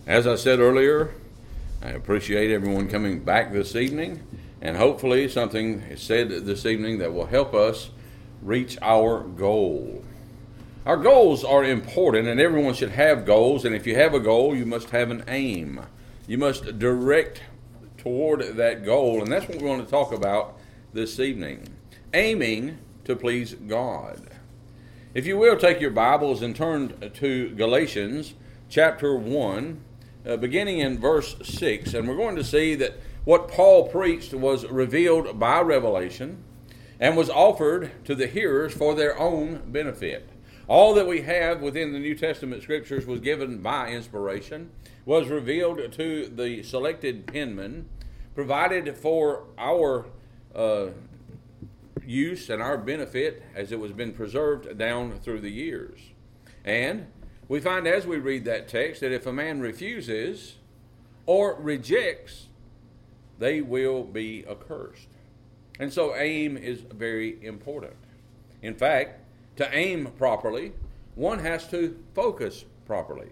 As I said earlier, I appreciate everyone coming back this evening, and hopefully something is said this evening that will help us reach our goal. Our goals are important, and everyone should have goals, and if you have a goal, you must have an aim. You must direct toward that goal, and that's what we want to talk about this evening. Aiming to please God. If you will, take your Bibles and turn to Galatians chapter 1, beginning in verse 6, and we're going to see that what Paul preached was revealed by revelation and was offered to the hearers for their own benefit. All that we have within the New Testament Scriptures was given by inspiration, was revealed to the selected penman, provided for our use and our benefit as it was been preserved down through the years. And we find as we read that text that if a man refuses or rejects, they will be accursed. And so aim is very important. In fact, to aim properly, one has to focus properly.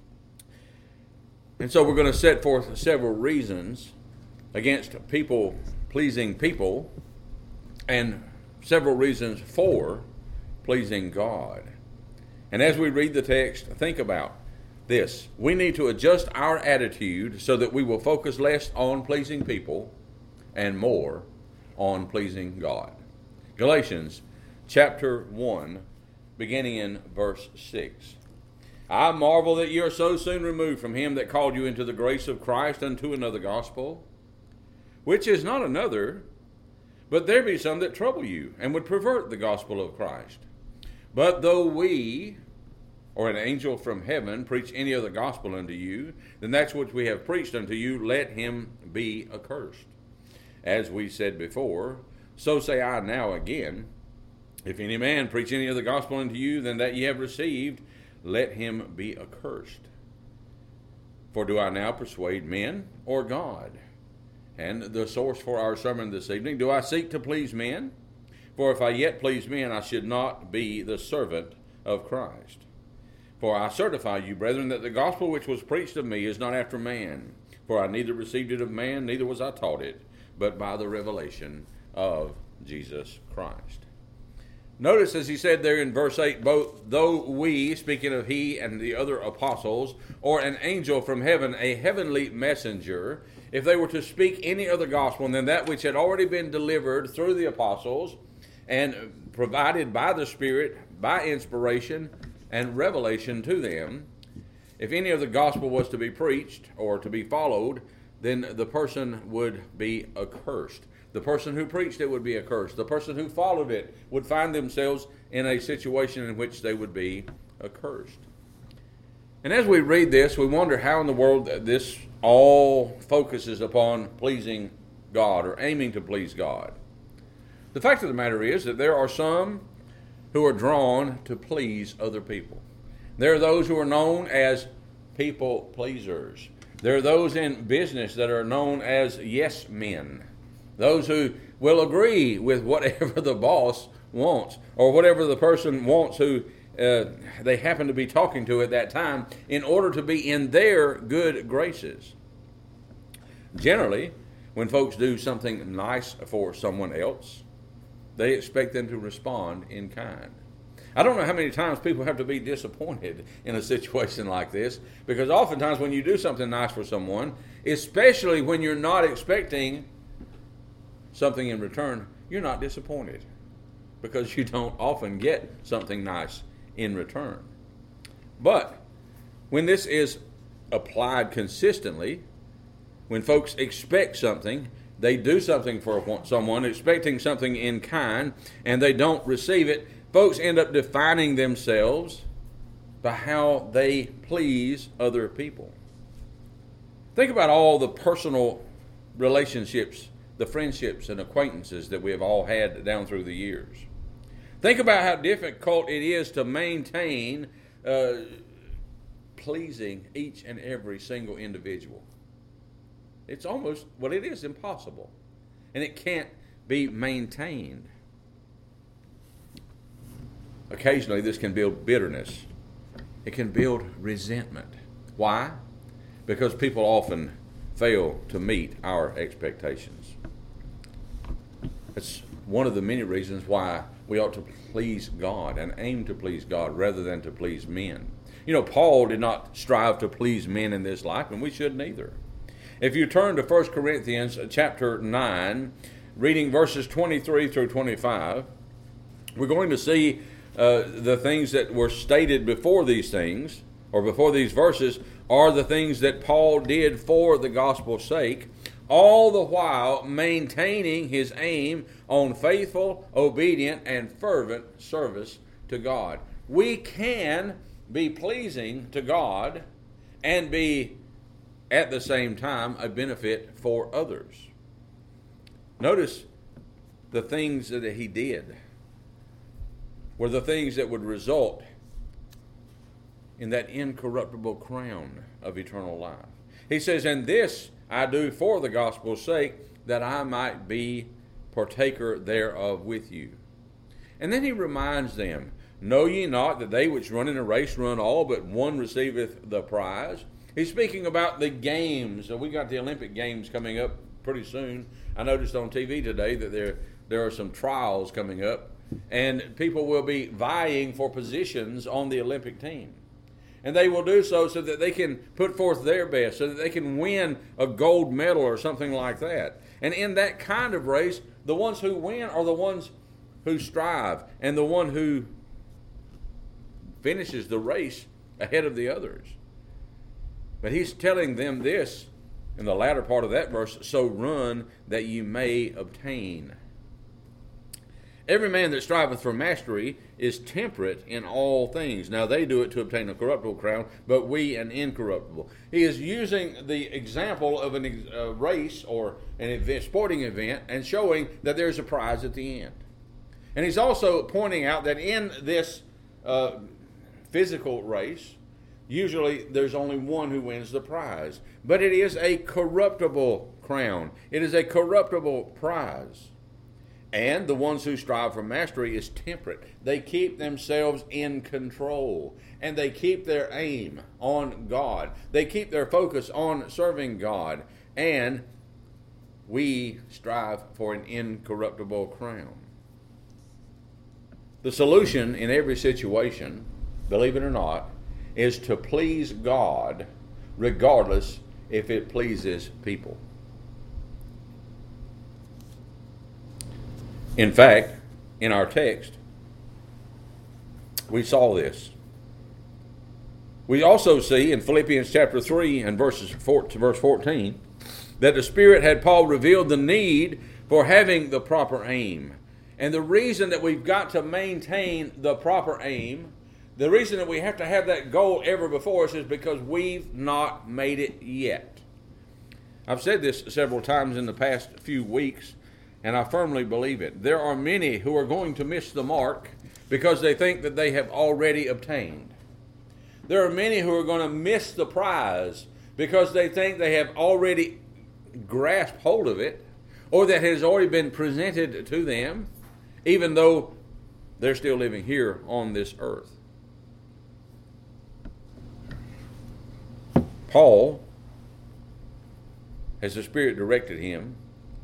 And so we're going to set forth several reasons against pleasing people and several reasons for pleasing God. And as we read the text, think about this. We need to adjust our attitude so that we will focus less on pleasing people and more on pleasing God. Galatians chapter 1, beginning in verse 6. I marvel that you are so soon removed from him that called you into the grace of Christ unto another gospel, which is not another, but there be some that trouble you, and would pervert the gospel of Christ. But though we, or an angel from heaven, preach any other gospel unto you, then that's which we have preached unto you, let him be accursed. As we said before, so say I now again, if any man preach any other gospel unto you than that ye have received, let him be accursed. For do I now persuade men or God? And the source for our sermon this evening, do I seek to please men? For if I yet please men, I should not be the servant of Christ. For I certify you, brethren, that the gospel which was preached of me is not after man. For I neither received it of man, neither was I taught it, but by the revelation of Jesus Christ. Notice, as he said there in verse 8, both though we, speaking of he and the other apostles, or an angel from heaven, a heavenly messenger, if they were to speak any other gospel than that which had already been delivered through the apostles and provided by the Spirit, by inspiration and revelation to them, if any other gospel was to be preached or to be followed, then the person would be accursed. The person who preached it would be accursed. The person who followed it would find themselves in a situation in which they would be accursed. And as we read this, we wonder how in the world this all focuses upon pleasing God or aiming to please God. The fact of the matter is that there are some who are drawn to please other people. There are those who are known as people pleasers. There are those in business that are known as yes men. Those who will agree with whatever the boss wants or whatever the person wants who they happen to be talking to at that time in order to be in their good graces. Generally, when folks do something nice for someone else, they expect them to respond in kind. I don't know how many times people have to be disappointed in a situation like this, because oftentimes when you do something nice for someone, especially when you're not expecting something in return, you're not disappointed because you don't often get something nice in return. But when this is applied consistently, when folks expect something, they do something for someone, expecting something in kind, and they don't receive it, folks end up defining themselves by how they please other people. Think about all the personal relationships, the friendships and acquaintances that we have all had down through the years. Think about how difficult it is to maintain pleasing each and every single individual. It's almost, well, it is impossible. And it can't be maintained. Occasionally, this can build bitterness. It can build resentment. Why? because people often fail to meet our expectations. It's one of the many reasons why we ought to please God and aim to please God rather than to please men. You know, Paul did not strive to please men in this life, and we shouldn't either. If you turn to 1 Corinthians chapter 9, reading verses 23 through 25, we're going to see the things that were stated before these things, or before these verses, are the things that Paul did for the gospel's sake, all the while maintaining his aim on faithful, obedient, and fervent service to God. We can be pleasing to God and be, at the same time, a benefit for others. Notice the things that he did were the things that would result in that incorruptible crown of eternal life. He says, "And this I do for the gospel's sake, that I might be partaker thereof with you." And then he reminds them, "Know ye not that they which run in a race run all, but one receiveth the prize?" He's speaking about the games. We got the Olympic Games coming up pretty soon. I noticed on TV today that there are some trials coming up, and people will be vying for positions on the Olympic team. And they will do so that they can put forth their best, so that they can win a gold medal or something like that. And in that kind of race, the ones who win are the ones who strive, and the one who finishes the race ahead of the others. But he's telling them this in the latter part of that verse, "So run that you may obtain." Every man that striveth for mastery is temperate in all things. Now they do it to obtain a corruptible crown, but we an incorruptible. He is using the example of a race or an event, sporting event, and showing that there's a prize at the end. And he's also pointing out that in this physical race, usually there's only one who wins the prize. But it is a corruptible crown. It is a corruptible prize. And the ones who strive for mastery is temperate. They keep themselves in control. And they keep their aim on God. They keep their focus on serving God. And we strive for an incorruptible crown. The solution in every situation, believe it or not, is to please God regardless if it pleases people. In fact, in our text, we saw this. We also see in Philippians chapter 3 and verse 14 that the Spirit had Paul revealed the need for having the proper aim. And the reason that we've got to maintain the proper aim, the reason that we have to have that goal ever before us, is because we've not made it yet. I've said this several times in the past few weeks, and I firmly believe it. There are many who are going to miss the mark because they think that they have already obtained. There are many who are going to miss the prize because they think they have already grasped hold of it, or that has already been presented to them, even though they're still living here on this earth. Paul, as the Spirit directed him,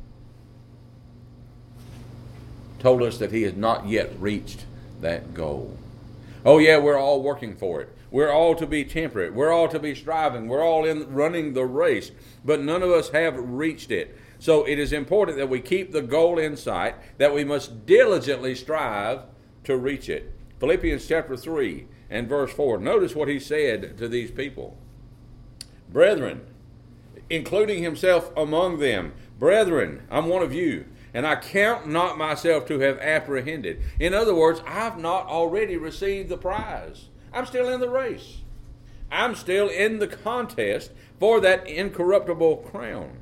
told us that he has not yet reached that goal. Oh yeah, we're all working for it. We're all to be temperate. We're all to be striving. We're all in running the race. But none of us have reached it. So it is important that we keep the goal in sight, that we must diligently strive to reach it. Philippians chapter 3 and verse 4. Notice what he said to these people. Brethren, including himself among them, brethren, I'm one of you, and I count not myself to have apprehended. In other words, I've not already received the prize. I'm still in the race. I'm still in the contest for that incorruptible crown.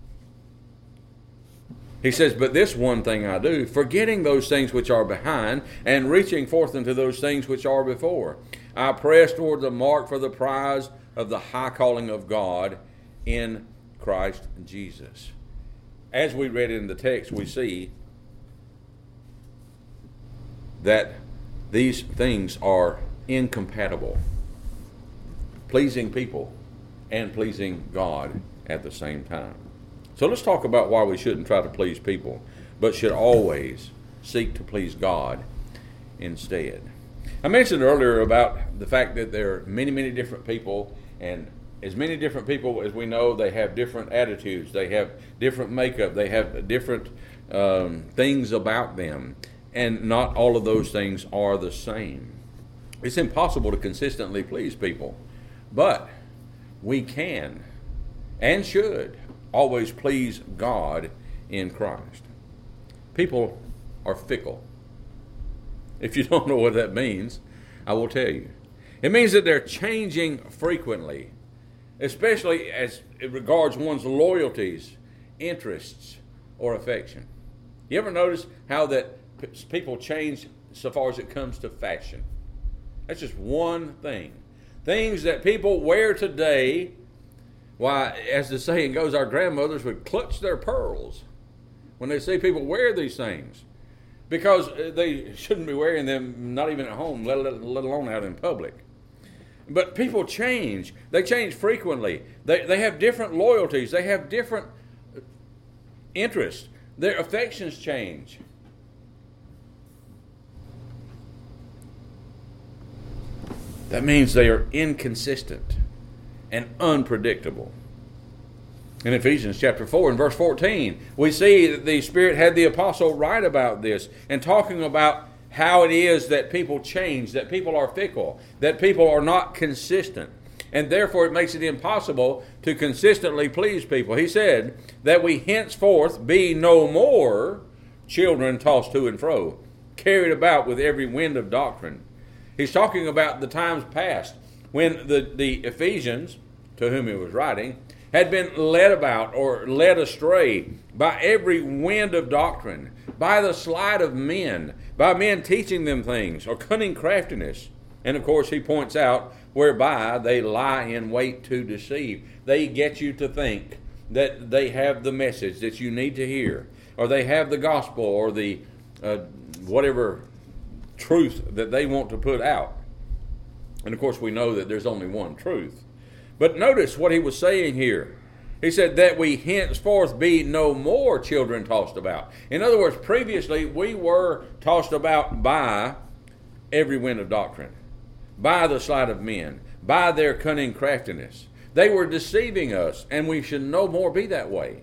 He says, but this one thing I do, forgetting those things which are behind, and reaching forth into those things which are before. I press toward the mark for the prize of the high calling of God in Christ Jesus. As we read in the text, we see that these things are incompatible. Pleasing people and pleasing God at the same time. So let's talk about why we shouldn't try to please people, but should always seek to please God instead. I mentioned earlier about the fact that there are many, many different people, and as many different people as we know, they have different attitudes, they have different makeup, they have different things about them, and not all of those things are the same. It's impossible to consistently please people, but we can and should always please God in Christ. People are fickle. If you don't know what that means, I will tell you. It means that they're changing frequently, especially as it regards one's loyalties, interests, or affection. You ever notice how that people change so far as it comes to fashion? That's just one thing. Things that people wear today, why, as the saying goes, our grandmothers would clutch their pearls when they see people wear these things, because they shouldn't be wearing them, not even at home, let alone out in public. But people change. They change frequently. They have different loyalties. They have different interests. Their affections change. That means they are inconsistent and unpredictable. In Ephesians chapter 4 and verse 14, we see that the Spirit had the apostle write about this and talking about how it is that people change, that people are fickle, that people are not consistent, and therefore it makes it impossible to consistently please people. He said that we henceforth be no more children tossed to and fro, carried about with every wind of doctrine. He's talking about the times past when the Ephesians, to whom he was writing, had been led about or led astray by every wind of doctrine, by the sleight of men, by men teaching them things, or cunning craftiness. And of course he points out whereby they lie in wait to deceive. They get you to think that they have the message that you need to hear, or they have the gospel, or the whatever truth that they want to put out. And of course we know that there's only one truth. But notice what he was saying here. He said that we henceforth be no more children tossed about. In other words, previously we were tossed about by every wind of doctrine, by the sleight of men, by their cunning craftiness. They were deceiving us, and we should no more be that way.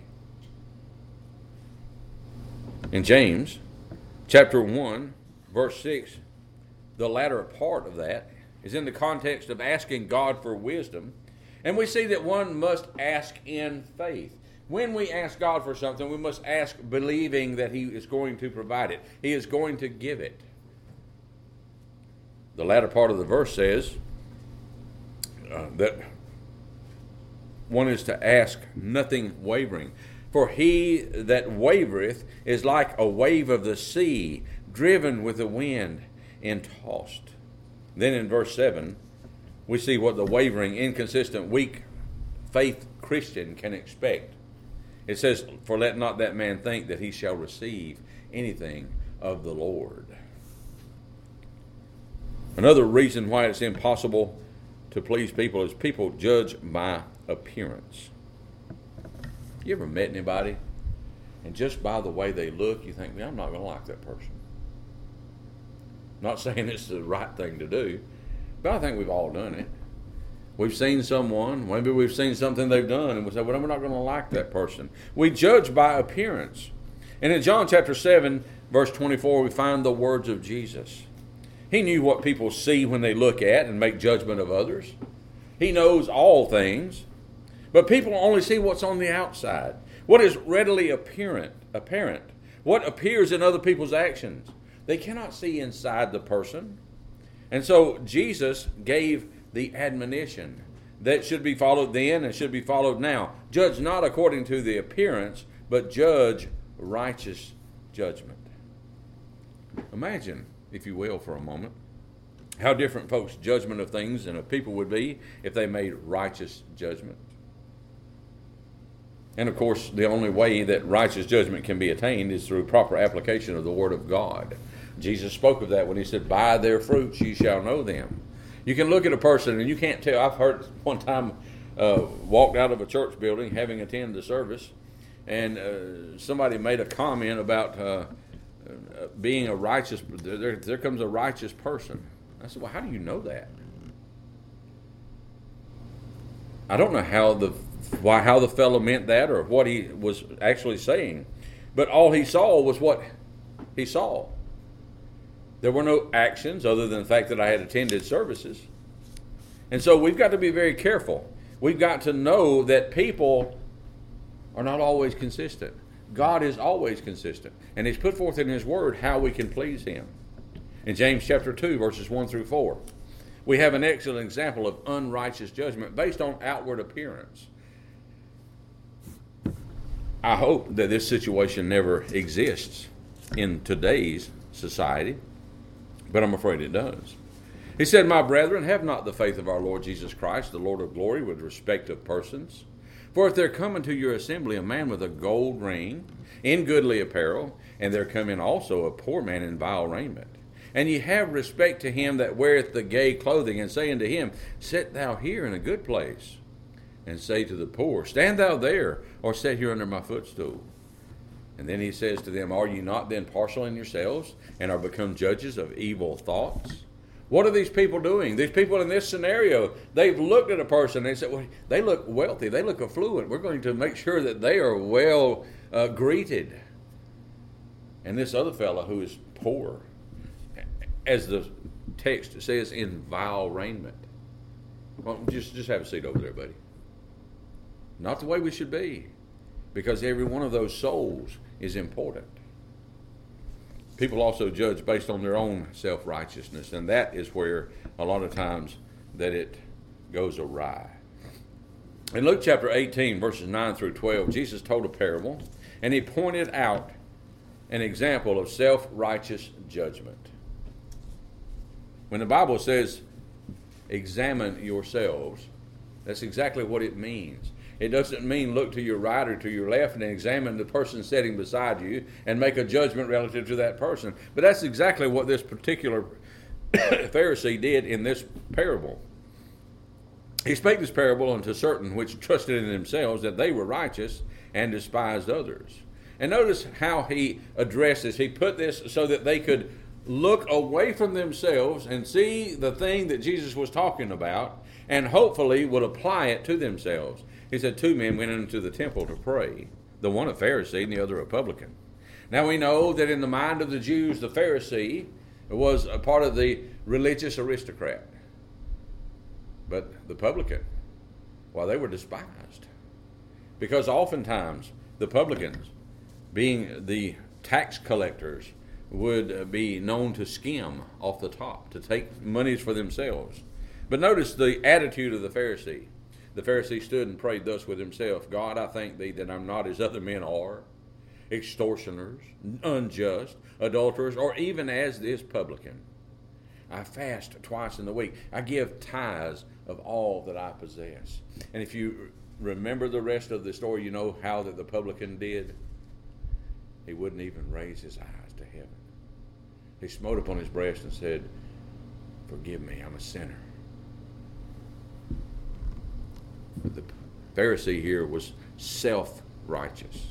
In James chapter 1, verse 6, the latter part of that is in the context of asking God for wisdom. And we see that one must ask in faith. When we ask God for something, we must ask believing that He is going to provide it. He is going to give it. The latter part of the verse says that one is to ask nothing wavering. For he that wavereth is like a wave of the sea, driven with the wind and tossed. Then in verse 7, we see what the wavering, inconsistent, weak faith Christian can expect. It says, for let not that man think that he shall receive anything of the Lord. Another reason why it's impossible to please people is people judge by appearance. You ever met anybody, and just by the way they look, you think, man, I'm not going to like that person. Not saying it's the right thing to do, but I think we've all done it. We've seen someone, maybe we've seen something they've done, and we say, well, we're not going to like that person. We judge by appearance. And in John chapter 7, verse 24, we find the words of Jesus. He knew what people see when they look at and make judgment of others. He knows all things. But people only see what's on the outside, what is readily apparent, what appears in other people's actions. They cannot see inside the person. And so Jesus gave the admonition that should be followed then and should be followed now. Judge not according to the appearance, but judge righteous judgment. Imagine, if you will, for a moment, how different folks' judgment of things and of people would be if they made righteous judgment. And of course, the only way that righteous judgment can be attained is through proper application of the Word of God. Jesus spoke of that when He said, by their fruits ye shall know them. You can look at a person and you can't tell. I've heard one time walked out of a church building having attended the service, and somebody made a comment about being a righteous. There comes a righteous person. I said, well, how do you know that? I don't know how the fellow meant that or what he was actually saying, but all he saw was what he saw. There were no actions other than the fact that I had attended services. And so we've got to be very careful. We've got to know that people are not always consistent. God is always consistent. And He's put forth in His Word how we can please Him. In James chapter 2, verses 1 through 4, we have an excellent example of unrighteous judgment based on outward appearance. I hope that this situation never exists in today's society, but I'm afraid it does. He said, my brethren, have not the faith of our Lord Jesus Christ, the Lord of glory, with respect of persons. For if there come into your assembly a man with a gold ring, in goodly apparel, and there come in also a poor man in vile raiment, and ye have respect to him that weareth the gay clothing, and say unto him, sit thou here in a good place, and say to the poor, stand thou there, or sit here under my footstool. And then he says to them, are ye not then partial in yourselves, and are become judges of evil thoughts? What are these people doing? These people in this scenario, they've looked at a person and they said, well, they look wealthy, they look affluent. We're going to make sure that they are well greeted. And this other fellow who is poor, as the text says, in vile raiment. Well, just have a seat over there, buddy. Not the way we should be, because every one of those souls is important. People also judge based on their own self-righteousness, and that is where a lot of times that it goes awry. In Luke chapter 18, verses 9 through 12, Jesus told a parable, and He pointed out an example of self-righteous judgment. When the Bible says, examine yourselves, that's exactly what it means. It doesn't mean look to your right or to your left and examine the person sitting beside you and make a judgment relative to that person. But that's exactly what this particular Pharisee did in this parable. He spake this parable unto certain which trusted in themselves that they were righteous and despised others. And notice how he addresses. He put this so that they could look away from themselves and see the thing that Jesus was talking about and hopefully would apply it to themselves. He said, two men went into the temple to pray, the one a Pharisee and the other a publican. Now we know that in the mind of the Jews, the Pharisee was a part of the religious aristocrat. But the publican, well, they were despised. Because oftentimes the publicans, being the tax collectors, would be known to skim off the top, to take monies for themselves. But notice the attitude of the Pharisee. The Pharisee stood and prayed thus with himself, God, I thank thee that I'm not as other men are, extortioners, unjust, adulterers, or even as this publican. I fast twice in the week. I give tithes of all that I possess. And if you remember the rest of the story, you know how that the publican did. He wouldn't even raise his eyes to heaven. He smote upon his breast and said, forgive me, I'm a sinner. But the Pharisee here was self-righteous.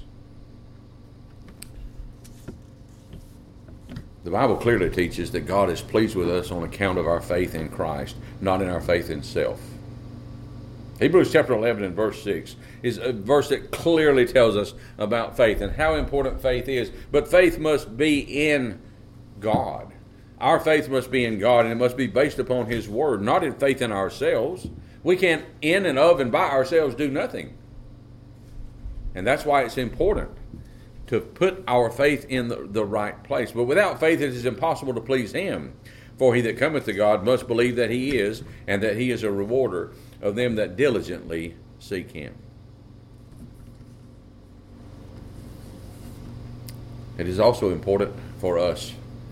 The Bible clearly teaches that God is pleased with us on account of our faith in Christ, not in our faith in self. Hebrews chapter 11 and verse 6 is a verse that clearly tells us about faith and how important faith is. But faith must be in God. Our faith must be in God, and it must be based upon His Word, not in faith in ourselves. We can't in and of and by ourselves do nothing. And that's why it's important to put our faith in the right place. But without faith it is impossible to please Him. For he that cometh to God must believe that He is, and that He is a rewarder of them that diligently seek Him. It is also important for us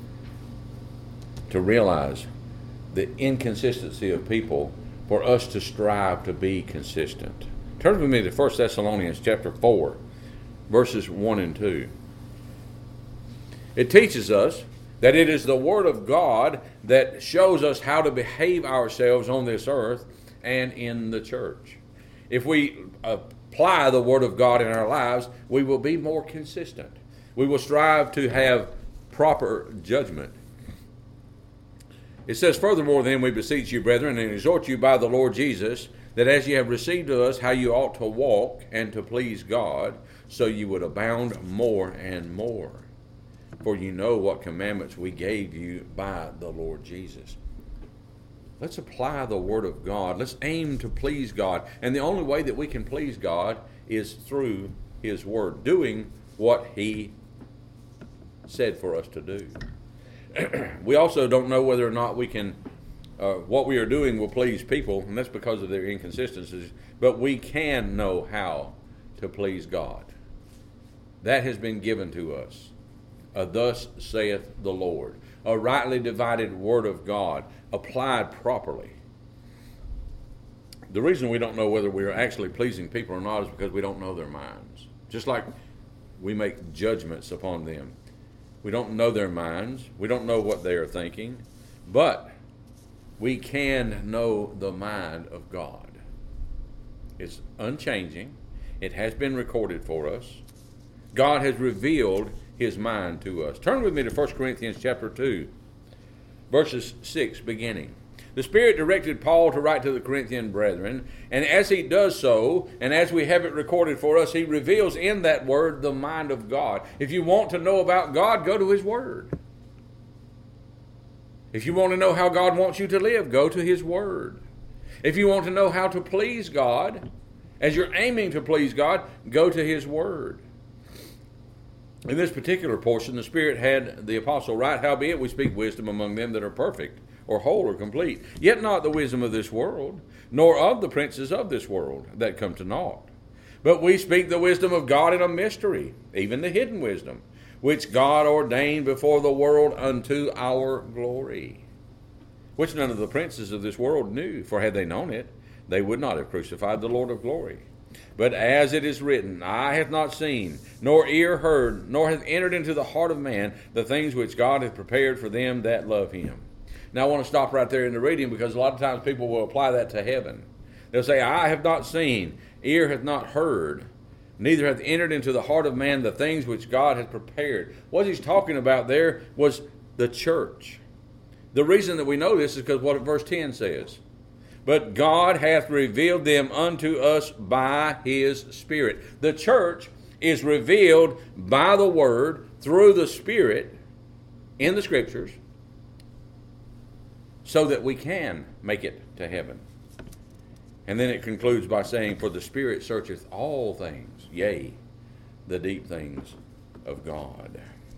to realize the inconsistency of people for us to strive to be consistent. Turn with me to 1 Thessalonians chapter 4, verses 1 and 2. It teaches us that it is the Word of God that shows us how to behave ourselves on this earth and in the church. if we apply the Word of God in our lives, we will be more consistent. We will strive to have proper judgment. It says, furthermore, then we beseech you, brethren, and exhort you by the Lord Jesus, that as ye have received of us how you ought to walk and to please God, so you would abound more and more. For you know what commandments we gave you by the Lord Jesus. Let's apply the Word of God. Let's aim to please God. And the only way that we can please God is through His Word, doing what He said for us to do. We also don't know whether or not we can, what we are doing will please people, and that's because of their inconsistencies, but we can know how to please God. That has been given to us. Thus saith the Lord. A rightly divided Word of God, applied properly. The reason we don't know whether we are actually pleasing people or not is because we don't know their minds. Just like we make judgments upon them. We don't know their minds. We don't know what they are thinking. But we can know the mind of God. It's unchanging. It has been recorded for us. God has revealed His mind to us. Turn with me to 1 Corinthians chapter 2, verses 6 beginning. The Spirit directed Paul to write to the Corinthian brethren, and as he does so, and as we have it recorded for us, he reveals in that word the mind of God. If you want to know about God, go to His Word. If you want to know how God wants you to live, go to His Word. If you want to know how to please God, as you're aiming to please God, go to His Word. In this particular portion, the Spirit had the apostle write, howbeit we speak wisdom among them that are perfect, or whole, or complete, yet not the wisdom of this world, nor of the princes of this world that come to naught. But we speak the wisdom of God in a mystery, even the hidden wisdom, which God ordained before the world unto our glory, which none of the princes of this world knew, for had they known it, they would not have crucified the Lord of glory. But as it is written, eye hath not seen, nor ear heard, nor hath entered into the heart of man the things which God hath prepared for them that love Him. Now I want to stop right there in the reading, because a lot of times people will apply that to heaven. They'll say, eye hath not seen, ear hath not heard, neither hath entered into the heart of man the things which God hath prepared. What he's talking about there was the church. The reason that we know this is because what verse 10 says. But God hath revealed them unto us by His Spirit. The church is revealed by the Word through the Spirit in the Scriptures, so that we can make it to heaven. And then it concludes by saying, for the Spirit searcheth all things, yea, the deep things of God.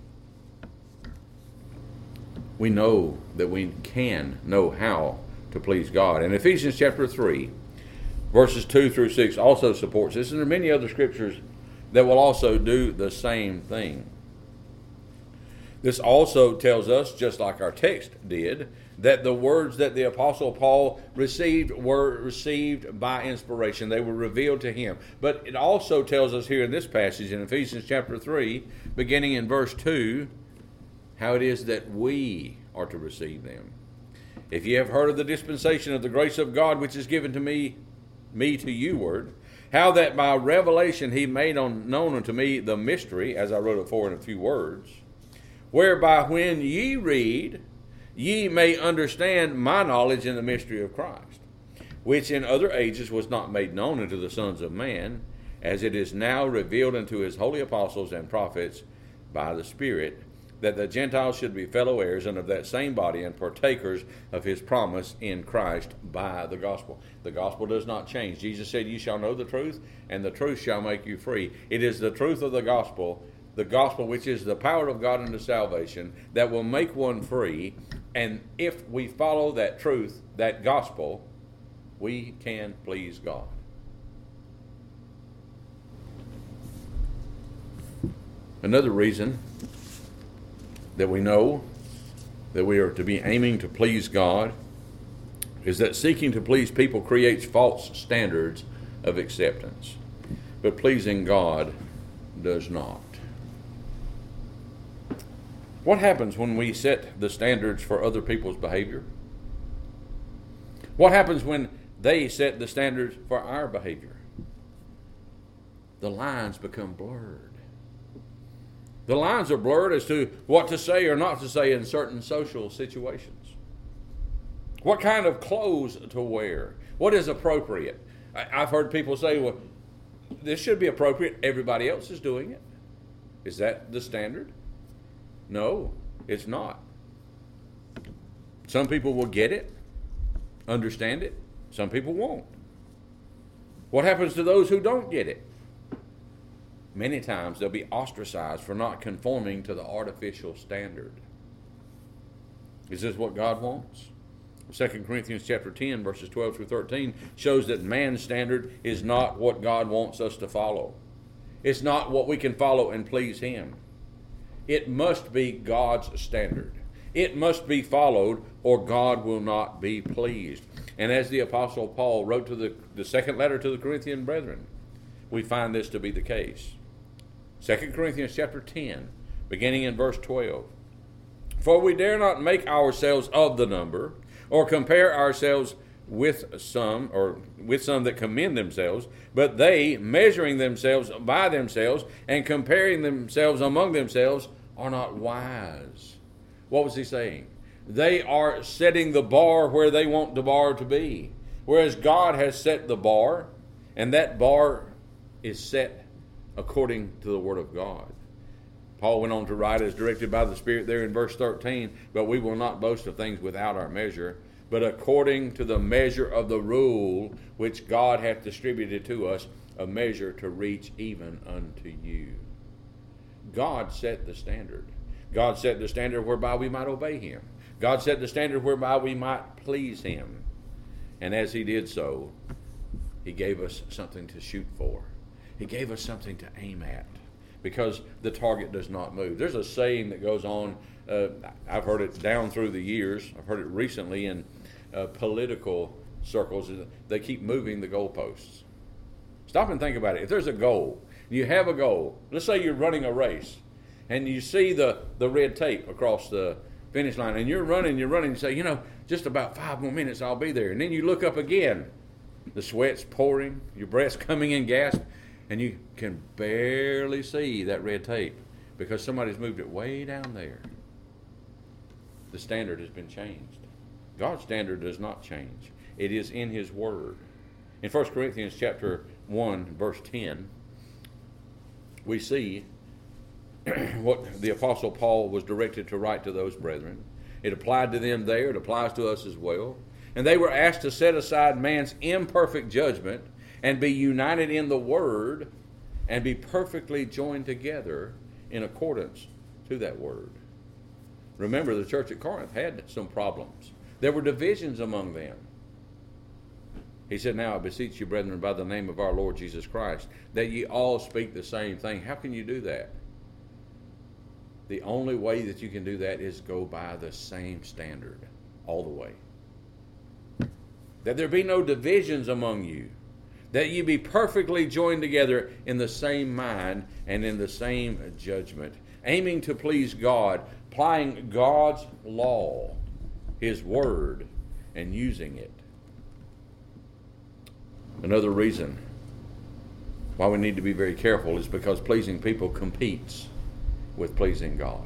We know that we can know how to please God. And Ephesians chapter 3, verses 2 through 6 also supports this. And there are many other scriptures that will also do the same thing. This also tells us, just like our text did, that the words that the Apostle Paul received were received by inspiration. They were revealed to him. But it also tells us here in this passage in Ephesians chapter 3, beginning in verse 2, how it is that we are to receive them. If ye have heard of the dispensation of the grace of God, which is given to me to youward, how that by revelation He made known unto me the mystery, as I wrote it for in a few words, whereby when ye read, ye may understand my knowledge in the mystery of Christ, which in other ages was not made known unto the sons of man, as it is now revealed unto His holy apostles and prophets by the Spirit, that the Gentiles should be fellow heirs and of that same body and partakers of His promise in Christ by the gospel. The gospel does not change. Jesus said, ye shall know the truth, and the truth shall make you free. It is the truth of the gospel which is the power of God unto salvation, that will make one free. And if we follow that truth, that gospel, we can please God. Another reason that we know that we are to be aiming to please God is that seeking to please people creates false standards of acceptance, but pleasing God does not. What happens when we set the standards for other people's behavior? What happens when They set the standards for our behavior. The lines become blurred. The lines are blurred as to what to say or not to say in certain social situations. What kind of clothes to wear? What is appropriate? I've heard people say, well, this should be appropriate. Everybody else is doing it. Is that the standard? No, it's not. Some people will get it, understand it. Some people won't. What happens to those who don't get it? Many times they'll be ostracized for not conforming to the artificial standard. Is this what God wants? 2 Corinthians chapter 10, verses 12 through 13 shows that man's standard is not what God wants us to follow. It's not what we can follow and please Him. It must be God's standard. It must be followed, or God will not be pleased. And as the Apostle Paul wrote to the second letter to the Corinthian brethren, we find this to be the case. 2 Corinthians chapter 10, beginning in verse 12. For we dare not make ourselves of the number, or compare ourselves with some that commend themselves, but they, measuring themselves by themselves and comparing themselves among themselves, are not wise. What was he saying? They are setting the bar where they want the bar to be, whereas God has set the bar, and that bar is set according to the Word of God. Paul went on to write, as directed by the Spirit there in verse 13, but we will not boast of things without our measure, but according to the measure of the rule which God hath distributed to us, a measure to reach even unto you. God set the standard. God set the standard whereby we might obey Him. God set the standard whereby we might please Him. And as He did so, He gave us something to shoot for. He gave us something to aim at, because the target does not move. There's a saying that goes on, I've heard it down through the years, I've heard it recently in political circles, they keep moving the goalposts. Stop and think about it. If there's a goal, you have a goal, let's say you're running a race, and you see the red tape across the finish line, and you're running, you say, just about 5 more minutes, I'll be there. And then you look up again, the sweat's pouring, your breath's coming in gasp, and you can barely see that red tape because somebody's moved it way down there. The standard has been changed. God's standard does not change. It is in His Word. In 1 Corinthians chapter 1, verse 10, we see what the Apostle Paul was directed to write to those brethren. It applied to them there. It applies to us as well. And they were asked to set aside man's imperfect judgment and be united in the Word and be perfectly joined together in accordance to that Word. Remember, the church at Corinth had some problems. There were divisions among them. He said, now I beseech you, brethren, by the name of our Lord Jesus Christ, that ye all speak the same thing. How can you do that? The only way that you can do that is go by the same standard all the way. That there be no divisions among you, that you be perfectly joined together in the same mind and in the same judgment, aiming to please God, applying God's law, His Word, and using it. Another reason why we need to be very careful is because pleasing people competes with pleasing God.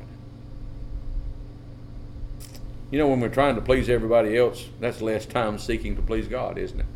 When we're trying to please everybody else, that's less time seeking to please God, isn't it?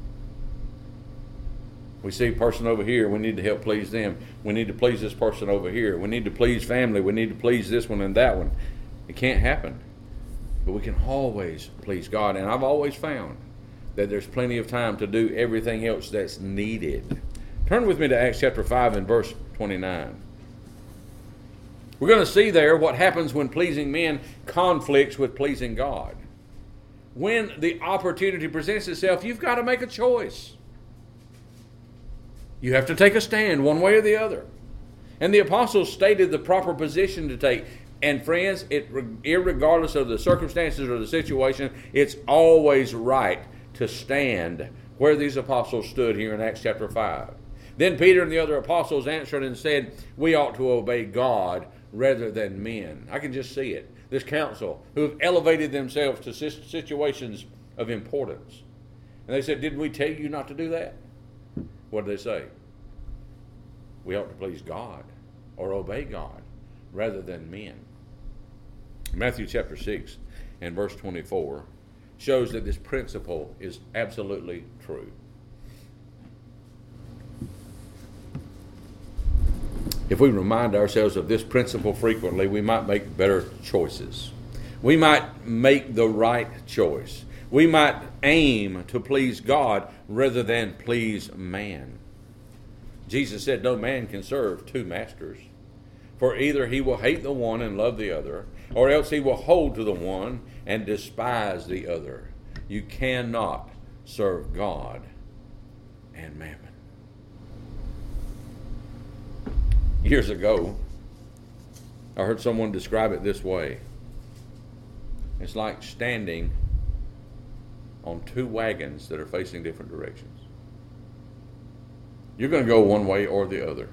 We see a person over here, we need to help please them. We need to please this person over here. We need to please family. We need to please this one and that one. It can't happen. But we can always please God. And I've always found that there's plenty of time to do everything else that's needed. Turn with me to Acts chapter 5 and verse 29. We're going to see there what happens when pleasing men conflicts with pleasing God. When the opportunity presents itself, you've got to make a choice. You have to take a stand one way or the other. And the apostles stated the proper position to take. And friends, irregardless of the circumstances or the situation, it's always right to stand where these apostles stood here in Acts chapter 5. Then Peter and the other apostles answered and said, we ought to obey God rather than men. I can just see it. This council who have elevated themselves to situations of importance. And they said, didn't we tell you not to do that? What did they say? We ought to please God or obey God rather than men. Matthew chapter 6 and verse 24 shows that this principle is absolutely true. If we remind ourselves of this principle frequently, we might make better choices. We might make the right choice. We might aim to please God rather than please man. Jesus said no man can serve two masters, for either he will hate the one and love the other, or else he will hold to the one and despise the other. You cannot serve God and mammon. Years ago, I heard someone describe it this way. It's like standing on two wagons that are facing different directions. You're going to go one way or the other.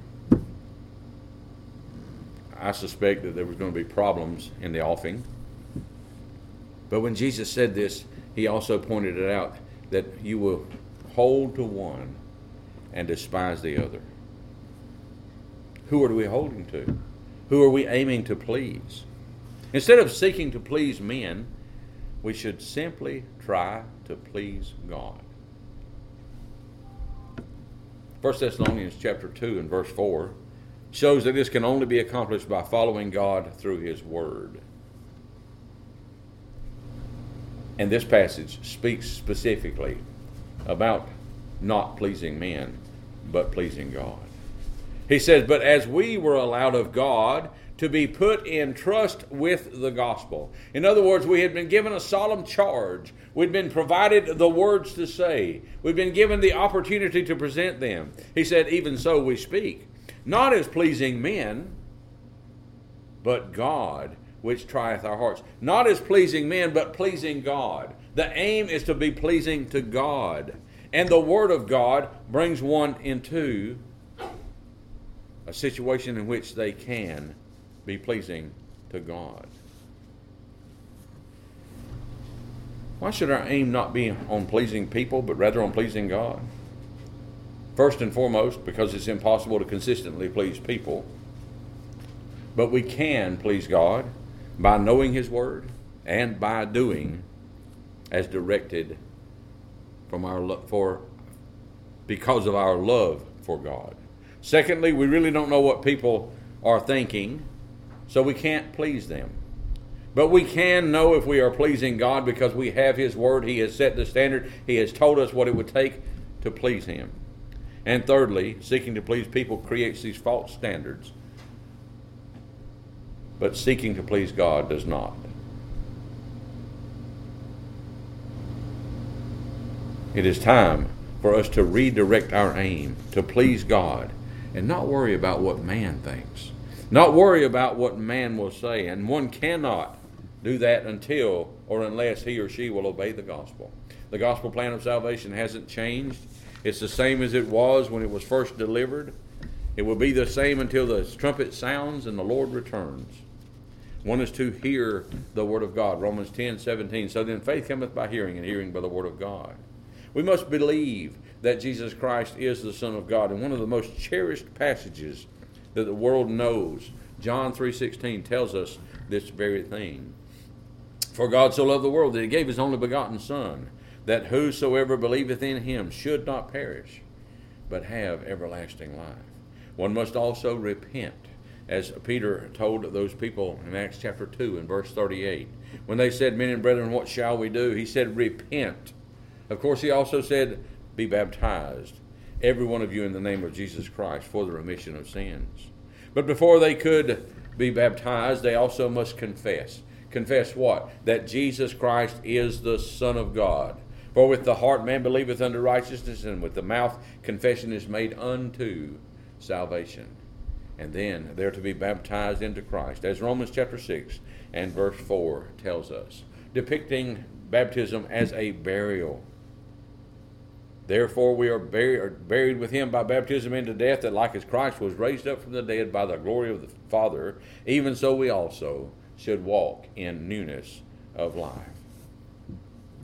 I suspect that there was going to be problems in the offing. But when Jesus said this, he also pointed it out that you will hold to one and despise the other. Who are we holding to? Who are we aiming to please? Instead of seeking to please men, we should simply try to please God. 1 Thessalonians chapter 2 and verse 4 shows that this can only be accomplished by following God through His Word. And this passage speaks specifically about not pleasing men, but pleasing God. He says, but as we were allowed of God to be put in trust with the gospel. In other words, we had been given a solemn charge. We'd been provided the words to say. We'd been given the opportunity to present them. He said, even so we speak, not as pleasing men, but God, which trieth our hearts. Not as pleasing men, but pleasing God. The aim is to be pleasing to God. And the Word of God brings one into a situation in which they can be pleasing to God. Why should our aim not be on pleasing people, but rather on pleasing God? First and foremost, because it's impossible to consistently please people. But we can please God by knowing His Word and by doing as directed because of our love for God. Secondly, we really don't know what people are thinking, so we can't please them. But we can know if we are pleasing God because we have His Word. He has set the standard. He has told us what it would take to please Him. And thirdly, seeking to please people creates these false standards. But seeking to please God does not. It is time for us to redirect our aim to please God and not worry about what man thinks. Not worry about what man will say. And one cannot do that until or unless he or she will obey the gospel. The gospel plan of salvation hasn't changed. It's the same as it was when it was first delivered. It will be the same until the trumpet sounds and the Lord returns. One is to hear the word of God. Romans 10:17. So then faith cometh by hearing, and hearing by the word of God. We must believe that Jesus Christ is the Son of God. And one of the most cherished passages that the world knows, John 3:16, tells us this very thing. For God so loved the world that He gave His only begotten Son, that whosoever believeth in Him should not perish, but have everlasting life. One must also repent, as Peter told those people in Acts chapter 2 and verse 38. When they said, men and brethren, what shall we do? He said, repent. Of course, He also said, be baptized, every one of you in the name of Jesus Christ for the remission of sins. But before they could be baptized, they also must confess. Confess what? That Jesus Christ is the Son of God. For with the heart man believeth unto righteousness, and with the mouth confession is made unto salvation. And then they're to be baptized into Christ, as Romans chapter 6 and verse 4 tells us, depicting baptism as a burial. Therefore we are buried with Him by baptism into death, that like as Christ was raised up from the dead by the glory of the Father, even so we also should walk in newness of life.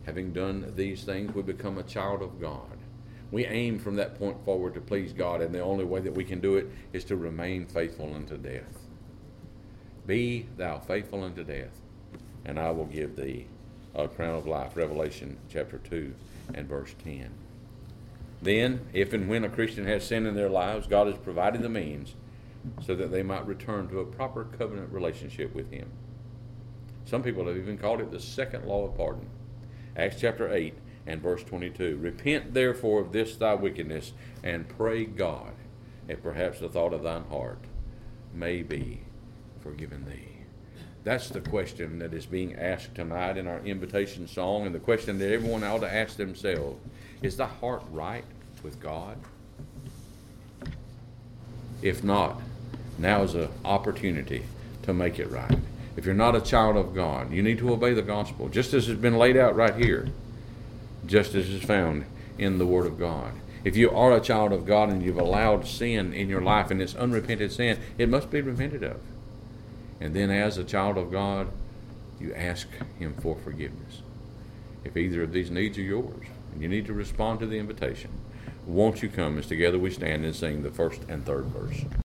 Having done these things, we become a child of God. We aim from that point forward to please God, and the only way that we can do it is to remain faithful unto death. Be thou faithful unto death, and I will give thee a crown of life. Revelation chapter 2 and verse 10. Then, if and when a Christian has sin in their lives, God has provided the means so that they might return to a proper covenant relationship with Him. Some people have even called it the second law of pardon. Acts chapter 8 and verse 22. Repent therefore of this thy wickedness, and pray God, if perhaps the thought of thine heart may be forgiven thee. That's the question that is being asked tonight in our invitation song, and the question that everyone ought to ask themselves. Is the heart right with God? If not, now is an opportunity to make it right. If you're not a child of God, you need to obey the gospel, just as has been laid out right here, just as is found in the Word of God. If you are a child of God and you've allowed sin in your life, and it's unrepented sin, it must be repented of. And then as a child of God, you ask Him for forgiveness. If either of these needs are yours, and you need to respond to the invitation, won't you come as together we stand and sing the first and third verse?